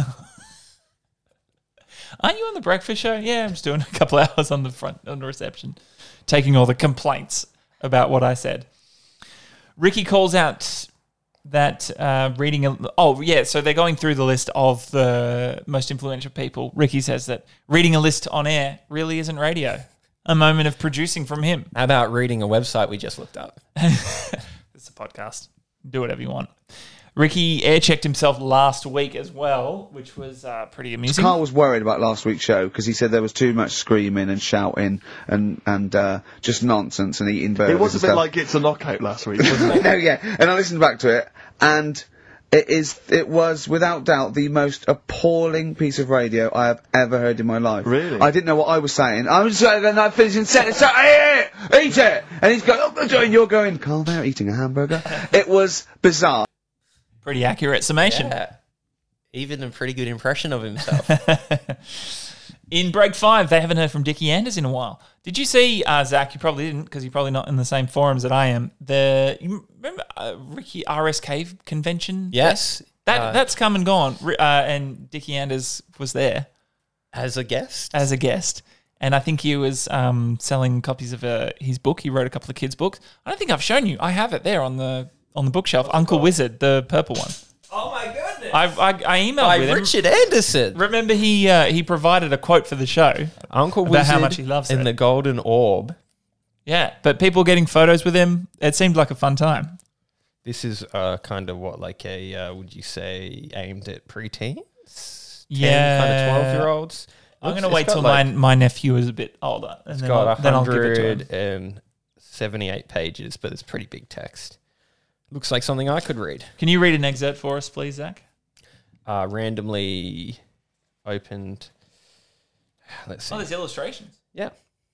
Aren't you on the breakfast show? Yeah, I'm just doing a couple hours on the reception, taking all the complaints about what I said. Ricky calls out that so they're going through the list of the most influential people. Ricky says that reading a list on air really isn't radio. A moment of producing from him. How about reading a website we just looked up? It's a podcast. Do whatever you want. Ricky air-checked himself last week as well, which was pretty amusing. Carl was worried about last week's show because he said there was too much screaming and shouting and just nonsense and eating burgers. It was a and bit stuff. like It's a Knockout last week, wasn't it? No, yeah. And I listened back to it, and it was without doubt the most appalling piece of radio I have ever heard in my life. Really? I didn't know what I was saying. I was saying, and I finishing sentence, eat it! And he's going, and you're going, Carl, they're eating a hamburger. It was bizarre. Pretty accurate summation. Yeah. Even a pretty good impression of himself. In break 5, they haven't heard from Dickie Anders in a while. Did you see, Zach, you probably didn't because you're probably not in the same forums that I am, you remember Ricky RSK convention? Yes. That's come and gone, and Dickie Anders was there. As a guest? As a guest. And I think he was selling copies of his book. He wrote a couple of kids' books. I don't think I've shown you. I have it there on the bookshelf. Uncle Wizard, the purple one. Oh my goodness. I emailed By with him. Richard Anderson. Remember he provided a quote for the show. Uncle about Wizard how much he loves and it. the Golden Orb. Yeah, but people getting photos with him, it seemed like a fun time. This is kind of what, like would you say, aimed at preteens? Yeah. Kind of 12-year-olds? I'm going to wait till my nephew is a bit older. And It's then got I'll give it to him. 178 pages, but it's pretty big text. Looks like something I could read. Can you read an excerpt for us, please, Zach? Randomly opened. Let's see. Oh, there's illustrations. Yeah.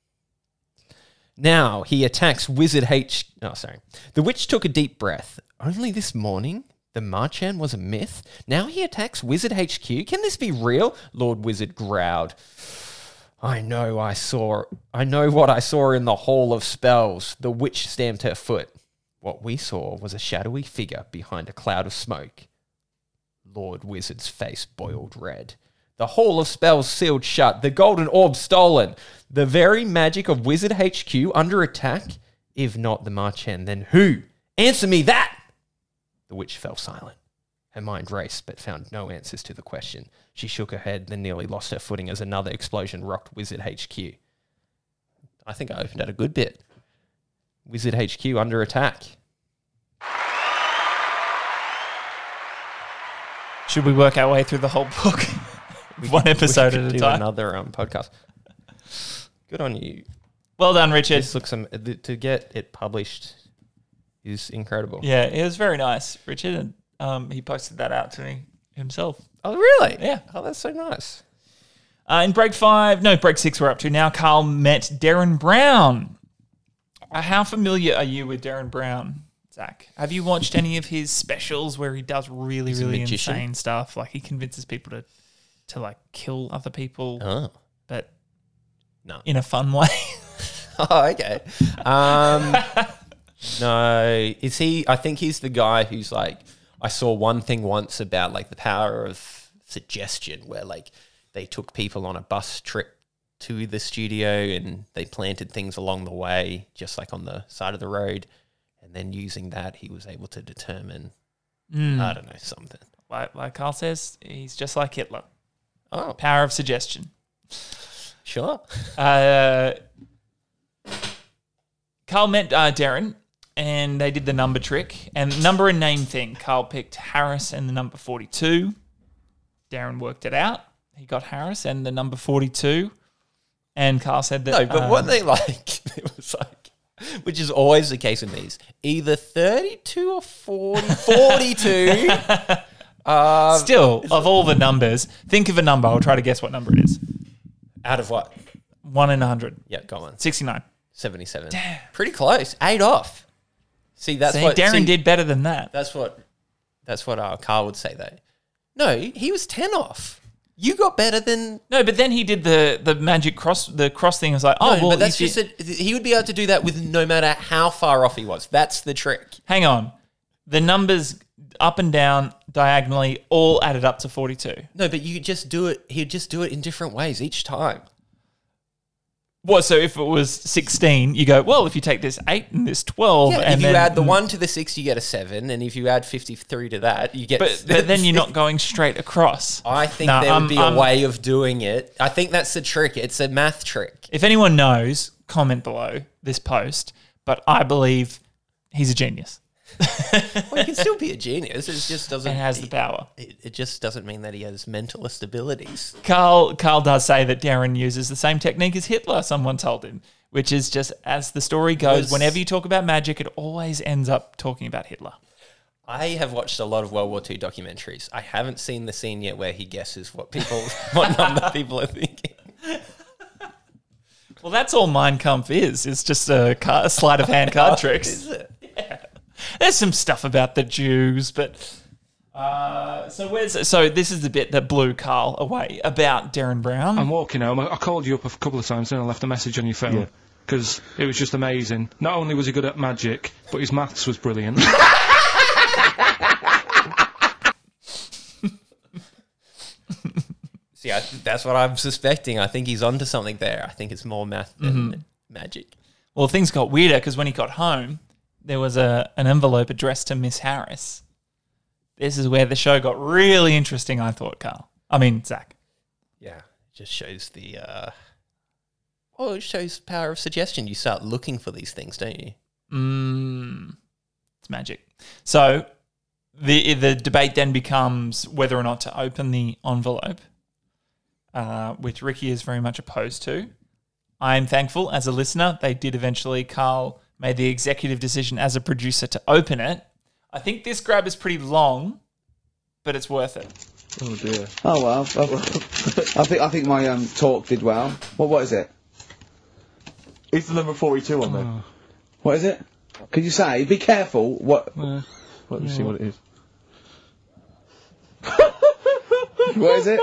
Now he attacks Wizard H. Oh, sorry. The witch took a deep breath. Only this morning, The Marchand was a myth? Now he attacks Wizard HQ? Can this be real? Lord Wizard growled. I know what I saw in the Hall of Spells. The witch stamped her foot. What we saw was a shadowy figure behind a cloud of smoke. Lord Wizard's face boiled red. The Hall of Spells sealed shut. The golden orb stolen. The very magic of Wizard HQ under attack? If not the Marchand, then who? Answer me that! The witch fell silent. Her mind raced, but found no answers to the question. She shook her head, then nearly lost her footing as another explosion rocked Wizard HQ. I think I opened at a good bit. Wizard HQ under attack. Should we work our way through the whole book? One episode we at a do time. Another podcast. Good on you. Well done, Richard. This looks to get it published is incredible. Yeah, it was very nice, Richard. And he posted that out to me himself. Oh, really? Yeah. Oh, that's so nice. In break 6 we're up to now. Carl met Darren Brown. How familiar are you with Darren Brown, Zach? Have you watched any of his specials where he does really, He's a really magician? insane stuff? Like he convinces people to like kill other people, Oh. but No. in a fun way. Oh, okay. No. Is he? I think he's the guy who's like, I saw one thing once about like the power of suggestion where like they took people on a bus trip to the studio and they planted things along the way, just like on the side of the road. And then using that, he was able to determine, I don't know, something. Like Carl says, he's just like Hitler. Oh, Power of suggestion. sure. Carl met Darren, and they did the number trick and number and name thing. Carl picked Harris and the number 42. Darren worked it out. He got Harris and the number 42. And Carl said that... No, but what they like, it was like, which is always the case in these, either 32 or 40, 42. Still, of all the numbers, think of a number. I'll try to guess what number it is. Out of what? 1 in 100. Yeah, go on. 69. 77. Pretty close. 8 off. See, that's See, what Darren did better than that. That's what Carl would say though. No, he was 10 off. You got better than. No, but then he did the magic cross. The cross thing was like, oh, No, well, but that's if you- just he would be able to do that with no matter how far off he was. That's the trick. hang on. The numbers up and down diagonally all added up to 42. No, but you could just do it. He'd just do it in different ways each time. What? So if it was 16, you go, well, if you take this 8 and this 12, Yeah, and if you then, add the 1 to the 6, you get a 7, and if you add 53 to that, you get. but then you're not going straight across. I think No, there would be a way of doing it. I think that's the trick. It's a math trick. If anyone knows, comment below this post. But I believe he's a genius Well, he can still be a genius. It just doesn't. and has the power. It just doesn't mean that he has mentalist abilities. Carl does say that Darren uses the same technique as Hitler, someone told him, which is just as the story goes, whenever you talk about magic, it always ends up talking about Hitler. I have watched a lot of World War II documentaries. I haven't seen the scene yet where he guesses what number people are thinking. Well, that's all Mein Kampf is. It's just a sleight of hand card tricks. Is it? There's some stuff about the Jews, but so this is the bit that blew Carl away about Darren Brown. I'm walking home. I called you up a couple of times and I left a message on your phone because it was just amazing. Not only was he good at magic, but his maths was brilliant. See, that's what I'm suspecting. I think he's onto something there. I think it's more math than magic. Well, things got weirder because when he got home, there was an envelope addressed to Miss Harris. This is where the show got really interesting, I thought, Carl. I mean, Zach. Yeah, it just shows the. It shows power of suggestion. You start looking for these things, don't you? It's magic. So the debate then becomes whether or not to open the envelope, which Ricky is very much opposed to. I'm thankful as a listener. They did eventually. Carl made the executive decision as a producer to open it. I think this grab is pretty long, but it's worth it. Oh dear. Oh well, I think my talk did well. What is it? Is the number 42 on there? What is it? Could you say? Be careful. What? Let me see what it is. What is it?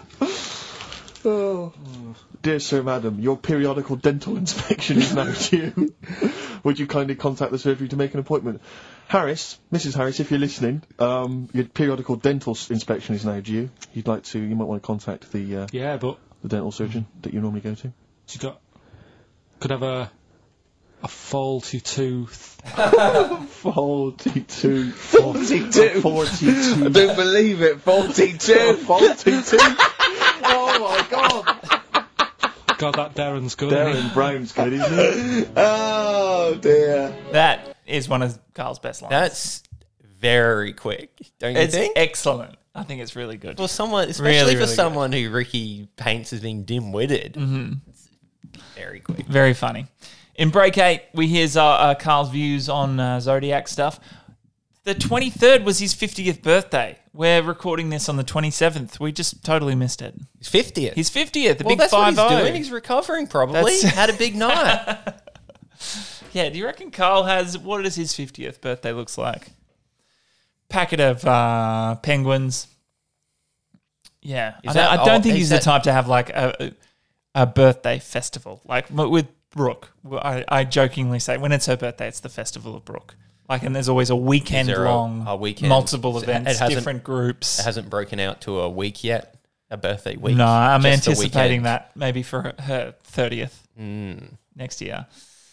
Oh. Dear Sir, Madam, your periodical dental inspection is now due. Would you kindly contact the surgery to make an appointment? Harris, Mrs. Harris, if you're listening, your periodical dental inspection is now due. You might want to contact the but the dental surgeon that you normally go to. Could have a faulty tooth. Faulty tooth. 42. 42. I don't believe it. 42. Faulty tooth. Oh my god. God, that Darren's good. isn't he? Darren Brown's good, isn't he? Oh dear. That is one of Carl's best lines. That's very quick, don't you it's think? excellent. I think it's really good. For someone, especially Really, for really someone who Ricky paints as being dim-witted. Mm-hmm. It's very quick. Very funny. In break 8, we hear Carl's views on Zodiac stuff. The 23rd was his 50th birthday. We're recording this on the 27th. We just totally missed it. His 50th. His 50th, the well, big 5-0. that's what he's doing. He's recovering, probably. That's- Had a big night. Yeah, do you reckon Carl has... What does his 50th birthday looks like? Packet of penguins. Yeah. Is I that- don't think is he's the that- type to have like a birthday festival. Like with Brooke, I jokingly say when it's her birthday, it's the Festival of Brooke. Like, and there's always a weekend Is there long, a weekend? multiple It events, hasn't- different groups. It hasn't broken out to a week yet. A birthday week. No, I'm Just a anticipating weekend. that maybe for her 30th Mm. next year.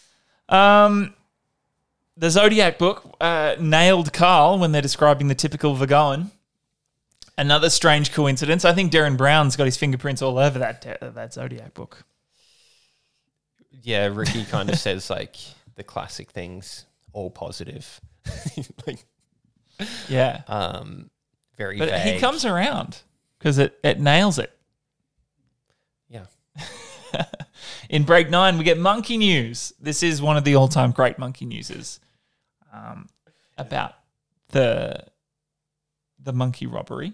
The Zodiac book nailed Carl when they're describing the typical Vagoan. Another strange coincidence. I think Darren Brown's got his fingerprints all over that Zodiac book. Yeah, Ricky kind of says like the classic things, all positive. like, Yeah. very But vague. he comes around because it nails it. Yeah. In break 9, we get monkey news. This is one of the all-time great monkey newses about the monkey robbery.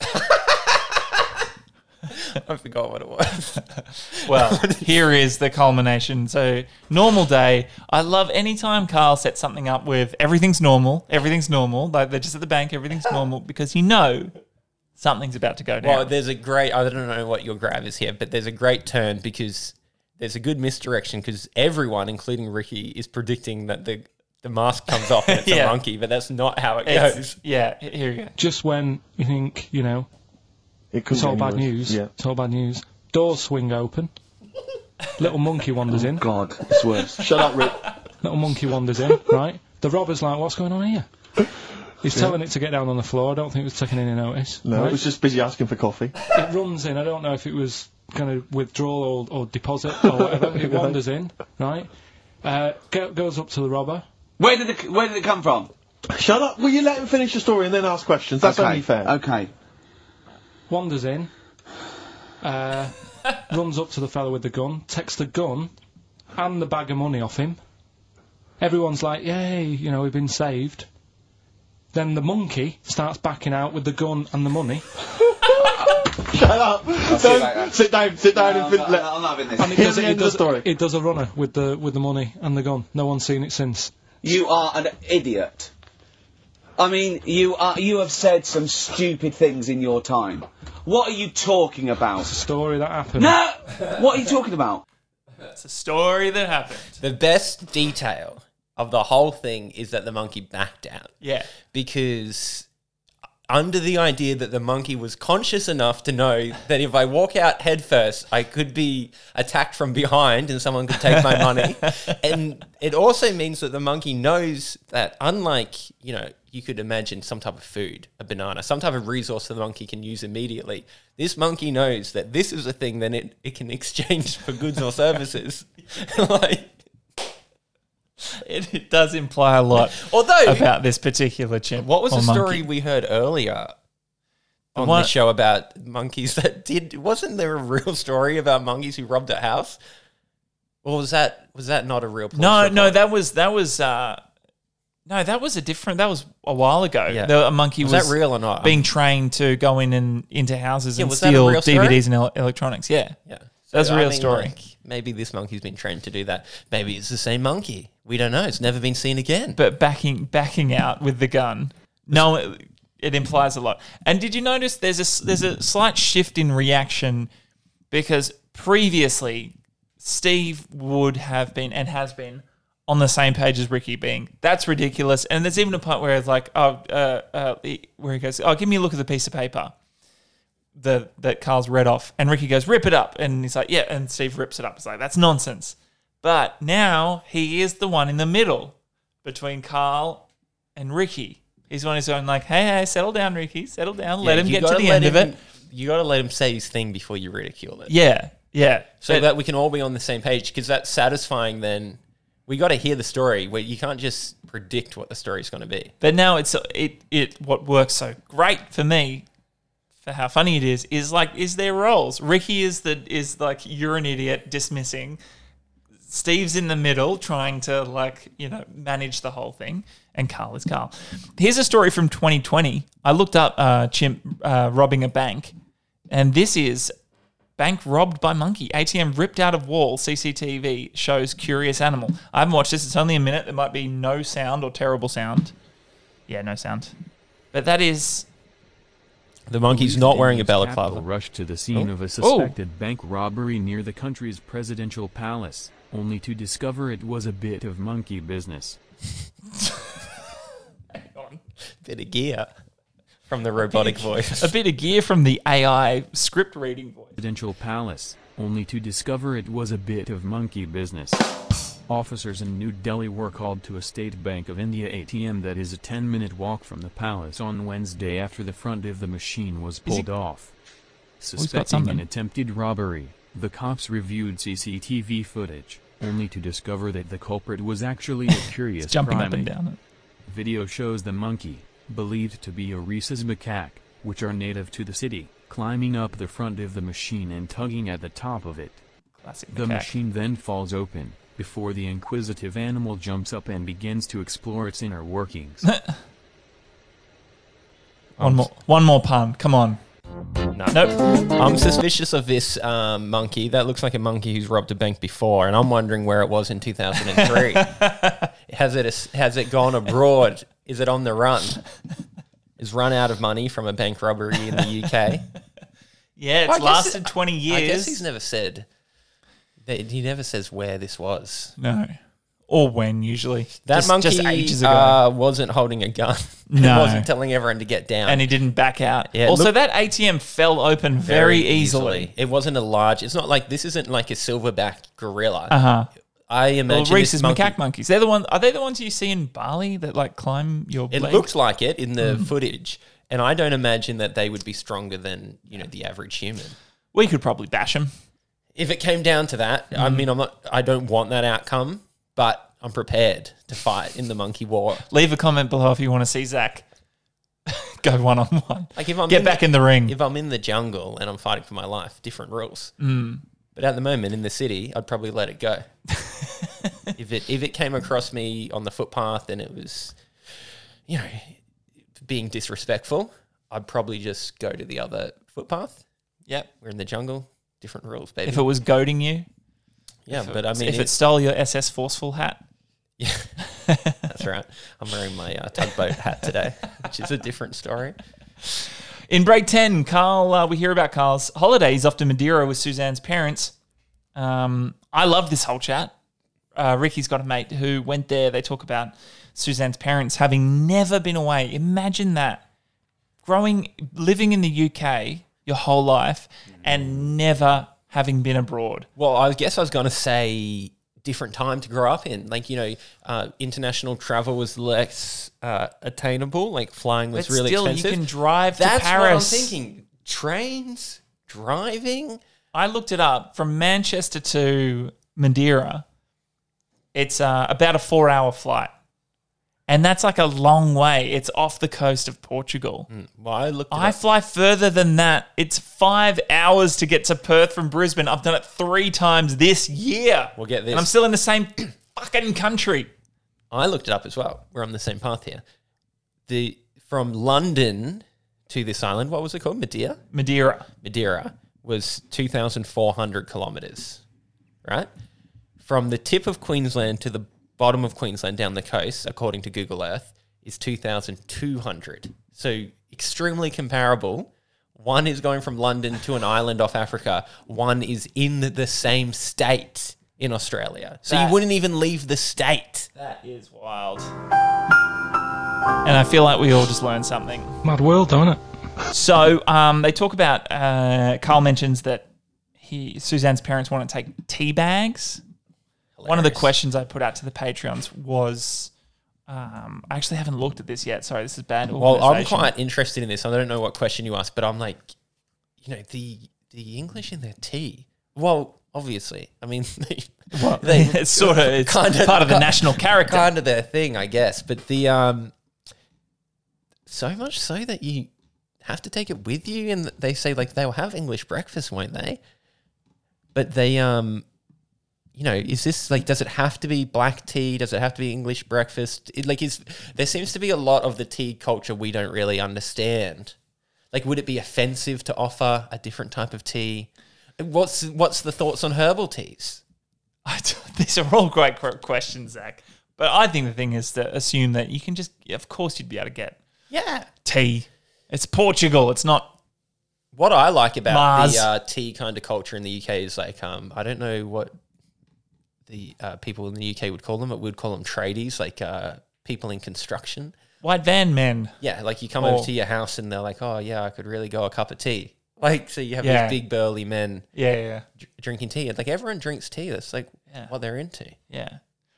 I forgot what it was. Well, here is the culmination. So, normal day. I love anytime Carl sets something up with everything's normal. Like they're just at the bank, everything's normal, because you know something's about to go down. Well, there's a great, I don't know what your grab is here, but there's a great turn because there's a good misdirection because everyone, including Ricky, is predicting that the mask comes off and it's Yeah. a monkey, but that's not how it It's- goes. Yeah, here you go. Just when you think, It could it's all bad news. Yeah. It's all bad news. Doors swing open. Little monkey wanders in. God, it's worse. Shut up, Rick. Little monkey wanders in, right? The robber's like, what's going on here? He's telling it to get down on the floor. I don't think it was taking any notice. No, right? it was just busy asking for coffee. It runs in. I don't know if it was going to withdraw or deposit or whatever. It wanders in, right? Goes up to the robber. Where did it come from? Shut up. Will you let him finish the story and then ask questions? That's okay. only fair. Okay. Wanders in. Runs up to the fella with the gun. Takes the gun and the bag of money off him. Everyone's like, yay, we've been saved. Then the monkey starts backing out with the gun and the money. Shut up. Don't sit down and I'm not having this. And Here's the end of the story. It does a runner with the money and the gun. No one's seen it since. You are an idiot. I mean, you have said some stupid things in your time. What are you talking about? It's a story that happened. No! What are you talking about? It's a story that happened. The best detail of the whole thing is that the monkey backed out. Yeah. Because under the idea that the monkey was conscious enough to know that if I walk out head first, I could be attacked from behind and someone could take my money. And it also means that the monkey knows that unlike, you could imagine some type of food, a banana, some type of resource that the monkey can use immediately. This monkey knows that this is a thing that it can exchange for goods or services. It does imply a lot Although, about this particular chimp. what was or the monkey. story we heard earlier on one- the show about monkeys that wasn't there a real story about monkeys who robbed a house? Or was that not a real police No, report? that was a different. That was a while ago. Yeah. A monkey Was was that real or not? being trained to go in and into houses Yeah, and was that a steal real story? DVDs and electronics. Yeah, Yeah. That's a I real mean, story. Maybe this monkey's been trained to do that. Maybe it's the same monkey. We don't know. It's never been seen again. but backing out with the gun. No, it implies a lot. And did you notice there's a slight shift in reaction because previously Steve would have been and has been on the same page as Ricky being, that's ridiculous. And there's even a part where it's like, where he goes, give me a look at the piece of paper that Carl's read off. And Ricky goes, rip it up. And he's like, yeah. And Steve rips it up. It's like, that's nonsense. But now he is the one in the middle between Carl and Ricky. He's the one who's going like, hey, settle down, Ricky. Settle down. Let him get to the end of it. You got to let him say his thing before you ridicule it. Yeah. So that we can all be on the same page, because that's satisfying then. We got to hear the story where you can't just predict what the story's going to be. But now what works so great for me, for how funny it is their roles. Ricky is like, you're an idiot, dismissing. Steve's in the middle trying to manage the whole thing, and Carl is Carl. Here's a story from 2020. I looked up chimp robbing a bank, and this is bank robbed by monkey. ATM ripped out of wall. CCTV shows curious animal. I haven't watched this. It's only a minute. There might be no sound or terrible sound. Yeah, no sound. But that is... The monkey's not wearing a balaclava. Rushed to the scene of a suspected bank robbery near the country's presidential palace, only to discover it was a bit of monkey business. Hang on. Bit of gear from the robotic voice. A bit of gear from the AI script reading voice. Presidential palace, only to discover it was a bit of monkey business. Officers in New Delhi were called to a State Bank of India ATM that is a 10-minute walk from the palace on Wednesday after the front of the machine was pulled off. Suspecting an attempted robbery, the cops reviewed CCTV footage, only to discover that the culprit was actually a curious jumping primate. up and down it. Video shows the monkey, believed to be a rhesus macaque, which are native to the city, climbing up the front of the machine and tugging at the top of it. Classic The macaque. machine then falls open, before the inquisitive animal jumps up and begins to explore its inner workings. One more pun. Come on. No. Nope. I'm suspicious of this monkey. That looks like a monkey who's robbed a bank before, and I'm wondering where it was in 2003. Has it gone abroad? Is it on the run? Is run out of money from a bank robbery in the UK? Yeah, it's lasted 20 years. I guess he's never said. He never says where this was. No. Or when, usually. That monkey just ages ago. wasn't holding a gun. No. He wasn't telling everyone to get down. And he didn't back out. Yeah, also, that ATM fell open very easily. It wasn't a large... It's not like... This isn't like a silverback gorilla. Uh-huh. I imagine Rhesus this monkey... macaque monkeys. They're the one. Are they the ones you see in Bali that climb your It leg? looks like it in the footage. And I don't imagine that they would be stronger than, the average human. We could probably bash them. If it came down to that, I mean, I don't want that outcome, but I'm prepared to fight in the monkey war. Leave a comment below if you want to see Zach go one-on-one. Like if I'm Get back in the ring. If I'm in the jungle and I'm fighting for my life, different rules. But at the moment in the city, I'd probably let it go. If it came across me on the footpath and it was, being disrespectful, I'd probably just go to the other footpath. Yep. We're in the jungle, different rules, baby. If it was goading you. Yeah, but I mean... If it stole your SS Forceful hat. Yeah, that's right. I'm wearing my tugboat hat today, which is a different story. In break 10, Carl, we hear about Carl's holidays off to Madeira with Suzanne's parents. I love this whole chat. Ricky's got a mate who went there. They talk about Suzanne's parents having never been away. Imagine that. Living in the UK your whole life and never having been abroad. Well, I guess I was going to say different time to grow up in. Like, international travel was less attainable. Like, flying was really expensive. You can drive to Paris. That's what I'm thinking. Trains, driving. I looked it up. From Manchester to Madeira, it's about a 4-hour flight. And that's like a long way. It's off the coast of Portugal. Well, I fly further than that. It's 5 hours to get to Perth from Brisbane. I've done it 3 times this year. We'll get this. And I'm still in the same fucking country. I looked it up as well. We're on the same path here. From London to this island, what was it called? Madeira? Madeira was 2,400 kilometres, right? From the tip of Queensland to the bottom of Queensland down the coast, according to Google Earth, is 2,200 So extremely comparable. One is going from London to an island off Africa. One is in the same state in Australia. So you wouldn't even leave the state. That is wild. And I feel like we all just learned something. Mad world, don't it? So they talk about, Carl mentions that Suzanne's parents want to take tea bags. Hilarious. One of the questions I put out to the Patreons was, I actually haven't looked at this yet. Sorry, this is bad. Well, I'm organisation. quite interested in this. I don't know what question you asked, but I'm like, the English in their tea. Well, obviously, I mean, it's sort of it's part of the national character. Kind of their thing, I guess. But the so much so that you have to take it with you, and they say like they'll have English breakfast, won't they? But they is this like, does it have to be black tea? Does it have to be English breakfast? There seems to be a lot of the tea culture we don't really understand. Like, would it be offensive to offer a different type of tea? What's the thoughts on herbal teas? These are all great questions, Zach. But I think the thing is to assume that you can just, of course, you'd be able to get tea. It's Portugal. It's not. What I like about Mars. the tea kind of culture in the UK is like, I don't know what the people in the UK would call them, but we'd call them tradies, like people in construction. White van men. Yeah, like you come over to your house and they're like, oh yeah, I could really go a cup of tea. Like, so you have these big burly men drinking tea. And like everyone drinks tea. That's like what they're into. Yeah.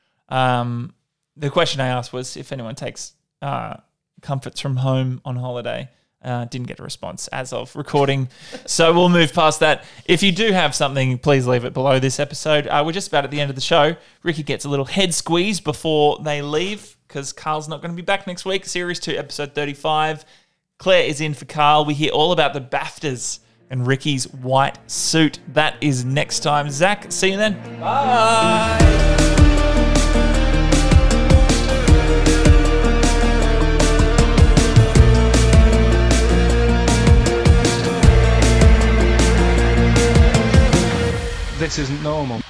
The question I asked was if anyone takes comforts from home on holiday. Didn't get a response as of recording. So we'll move past that. If you do have something, please leave it below this episode. We're just about at the end of the show. Ricky gets a little head squeeze before they leave because Carl's not going to be back next week. Series 2, episode 35. Claire is in for Carl. We hear all about the BAFTAs and Ricky's white suit. That is next time. Zach, see you then. Bye. This isn't normal.